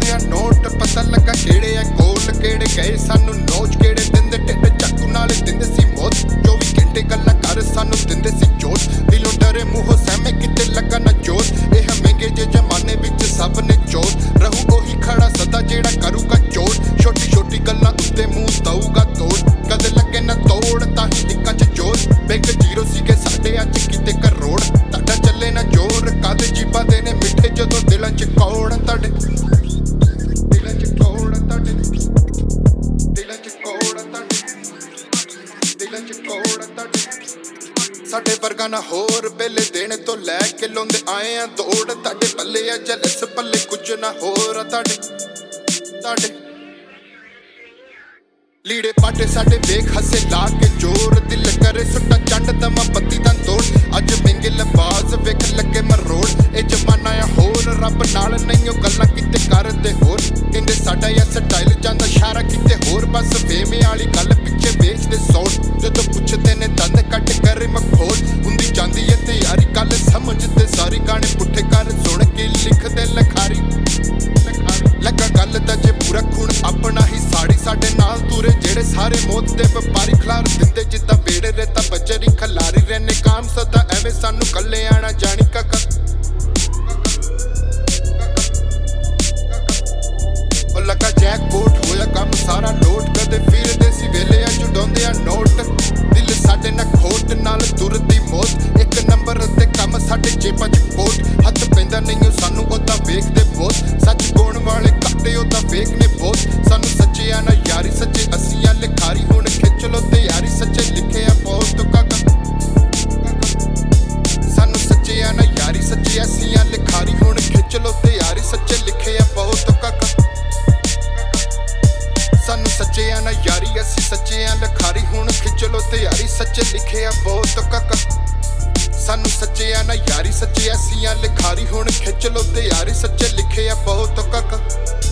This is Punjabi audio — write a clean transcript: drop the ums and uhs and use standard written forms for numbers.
ਜੁੜਾਉਂਦੇ ਆ ਨੋਟ ਪਤਾ ਲੱਗਾ ਕਿਹੜੇ ਆ ਕੋਲ ਕਿਹੜੇ ਗਏ ਸਾਨੂੰ ਨੋਚ ਕਿਹੜੇ ਦਿੰਦੇ ਢਿੱਡ ਚੱਕੂ ਨਾਲੇ ਦਿੰਦੇ ਸੀ ਮੌਤ 24 ਘੰਟੇ ਗੱਲਾਂ ਕਰ ਸਾਨੂੰ ਦਿੰਦੇ ਸੀ ਜੋਤ ਦਿਲੋਂ ਡਰੇ ਮੂੰਹੋਂ ਸਹਿਮੇ ਕਿਤੇ ਲੱਗਾ ਨਾ ਜੋਤ ਇਹ ਮਹਿੰਗੇ ਜੇ ਜ਼ਮਾਨੇ ਵਿੱਚ ਸਭ ਨੇ ਚੋਰ ਰਹੂ ਉਹੀ ਖੜਾ ਸਦਾ ਜਿਹੜਾ ਕਰੂਗਾ ਚੋਰ ਛੋਟੀ ਛੋਟੀ ਗੱਲਾਂ ਉੱਤੇ ਮੂੰਹ ਦਊਗਾ ਤੋੜ ਕਦੇ ਲੱਗੇ ਨਾ ਤੋੜ ਤਾਂ ਹੀ ਟਿੱਕਾਂ 'ਚ ਜੋਰ ਬੈਂਕ ਜ਼ੀਰੋ ਸੀਗੇ ਸਾਡੇ ਅੱਜ ਕਿਤੇ ਕਰੋੜ ਤੁਹਾਡਾ ਚੱਲੇ ਨਾ ਜੋਰ ਕਾਦੇ ਜੀਬਾਂ ਦੇ ਨੇ ਮਿੱਠੇ ਜਦੋਂ ਦਿਲਾਂ 'ਚ ਕੌੜ ਤੁਹਾਡੇ ਦਿਲਾਂ 'ਚ ਕੌੜ ਤੁਹਾਡੇ ਦਿਲਾਂ 'ਚ ਕੌੜ ਤੁਹਾਡੇ ਦਿਲਾਂ 'ਚ ਕੌੜ ਤੁਹਾਡੇ ਸਾਡੇ ਵਰਗਾ ਨਾ ਹੋਰ ਵੇਲੇ ਦੇਣੇ ਤੋਂ ਲੈ ਕੇ ਲਾਉਂਦੇ ਆਏ ਆ ਦੌੜ ਤੁਹਾਡੇ ਪੱਲੇ ਆ ਜਲਸ ਪੱਲੇ ਕੁਝ ਨਾ ਹੋਰ ਆ ਤੁਹਾਡੇ ਲੀੜੇ ਪਾਟੇ ਸਾਡੇ ਵੇਖ ਹੱਸੇ ਲਾ ਕੇ ਜੋਰ ਦਿਲ ਕਰੇ ਸੁੱਟਾ ਚੰਡ ਦਮਾ ਪੱਤੀ ਦਾ ਤੋੜ ਅੱਜ ਮਹਿੰਗੇ ਲਬਾਸ ਵੇਖ ਲੱਗੇ ਮਰੋੜ ਇਹ ਜ਼ਮਾਨਾ ਆ ਹੋਰ ਰੱਬ ਨਾਲ ਨਹੀਂ ਉਹ ਗੱਲਾਂ ਕਿਤੇ ਕਰਦੇ ਹੋਰ ਕਹਿੰਦੇ ਸਾਡਾ ਇਹ ਸਟਾਈਲ ਜਾਂਦਾ ਇਸ਼ਾਰਾ ਕਿਤੇ ਹੋਰ ਬਸ ਫੇਮੇ ਵਾਲੀ ਗੱਲ ਪਿੱਛੇ ਵੇਚਦੇ ਸੌਟ ਜਦੋਂ ਪੁੱਛਦੇ ਨੇ ਦੰਦ ਕੱਟ ਕਰੇ ਮਖੌਲ ਹੁੰਦੀ ਜਾਂਦੀ ਏ ਤਿਆਰੀ ਗੱਲ ਸਮਝਦੇ ਸਾਰੀ ਗਾਣੇ ਪੁੱਠੇ ਕਰ ਸੁਣ ਕੇ ਲਿਖਦੇ ਲਖਾਰੀ ਲੱਗਾ ਗੱਲ ਦਾ ਜੇ ਪੂਰਾ ਖੂਨ ਆਪਣਾ ਹੀ ਸਾੜੀ ਸਾਡੇ ਨਾਲ ਤੁਰੇ ਜਿਹੜੇ ਸਾਰੇ ਮੌਤ ਦੇ ਵਪਾਰੀ ਖਿਲਾਰ ਦਿੰਦੇ ਜਿੱਦਾਂ ਵੇੜੇ ਰੇਤਾ ਬਚਰੀ ਖਲਾਰੀ ਰਹਿਨੇ ਕਾਮ ਸਦਾ ਐਵੇਂ ਸਾਨੂੰ ਕੱਲੇ ਆਣਾ ਜਾਣੀ ਕਾਕਾ ਉਹ ਲੱਗਾ ਜੈਕਪੋਟ ਹੋਇਆ ਕੰਮ ਸਾਰਾ ਲੋਟ ਕਦੇ ਫਿਰਦੇ ਸੀ ਵੇਲੇ ਆ ਜੁੜਾਉਂਦੇ ਆ ਨੋਟ ਦਿਲ ਸਾਡੇ ਨਾਲ ਖੋਟ ਨਾਲ ਤੁਰਦੀ ਮੌਤ ਇੱਕ ਨੰਬਰ ਤੇ ਕੰਮ ਸਾਡੇ ਜੇਬਾਂ 'ਚ ਕੋਟ ਹੱਥ ਪੈਂਦਾ ਨਹੀਂ ਸਾਨੂੰ ਉਹਦਾ ਵੇਖਦੇ ਬਹੁਤ ਸੱਚ ਗਾਉਣ ਵਾਲੇ ਕੱਟੇ ਉਹਦਾ ਵੇਖ ਨੇ ਬਹੁਤ ਸਾਨੂੰ ਸੱਚੇ ਆ ਨਾ ਯਾਰੀ ਸੱਚੇ ਅਸੀਂ ਆ ਲਿਖਾਰੀ ਹੁਣ ਖਿੱਚ ਲੋ ਤੇ ਯਾਰੀ ਸੱਚੇ ਲਿਖੇ ਆ ਬਹੁਤ ਕਾਕਾ ਸਾਨੂੰ ਸੱਚੇ ਆ ਨਾ ਯਾਰੀ ਸੱਚੇ ਅਸੀਂ ਆ ਲਿਖਾਰੀ ਹੁਣ ਖਿੱਚ ਲੋ ਤੇ ਯਾਰੀ ਸੱਚੇ ਲਿਖੇ ਆ ਬਹੁਤ ਕਾਕਾ ਸਾਨੂੰ ਸੱਚੇ ਆ ਨਾ ਯਾਰੀ ਅਸੀਂ ਸੱਚੇ ਆ ਲਿਖਾਰੀ ਹੁਣ ਖਿੱਚ ਲੋ ਤੇ ਯਾਰੀ ਸੱਚੇ ਲਿਖੇ ਆ ਬਹੁਤ ਕਾਕਾ ਸਾਨੂੰ ਸੱਚੇ ਆ ਨਾ ਯਾਰੀ ਸੱਚੇ ਅਸੀਂ ਆ ਲਿਖਾਰੀ ਹੁਣ ਖਿੱਚ ਲੋ ਤੇ ਯਾਰੀ ਸੱਚੇ ਲਿਖੇ ਆ ਬਹੁਤ ਕਾਕਾ